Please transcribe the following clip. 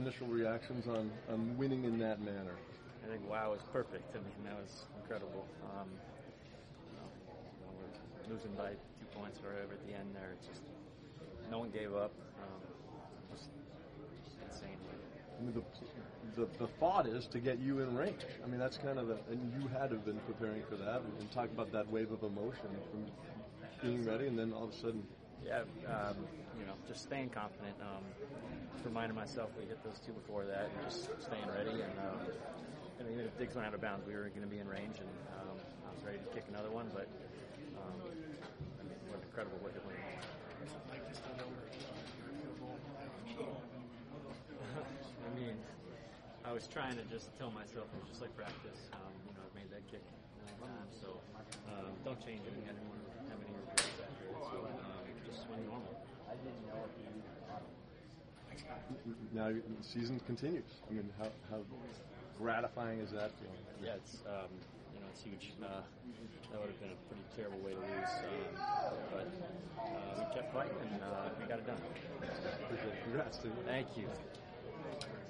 initial reactions on winning in that manner? I think wow was perfect. I mean, that was incredible. We're losing by 2 points or whatever at the end there. Just no one gave up. Just insane. I mean, the thought is to get you in range. I mean, that's kind of and you had to have been preparing for that, and talk about that wave of emotion from being ready, and then all of a sudden. Yeah, just staying confident. Just reminding myself we hit those 2 before that, and just staying ready. And even if Diggs went out of bounds, we were going to be in range, and I was ready to kick another one. But what an incredible way to win. I mean, I was trying to just tell myself it was just like practice. I've made that kick many times, so don't change it again. I don't want to have any regrets after it. So just swing normal. Now the season continues. I mean, how gratifying is that feeling? Yeah, it's huge. That would have been a pretty terrible way to lose, but we kept fighting and we got it done. Congrats, Steve. Thank you.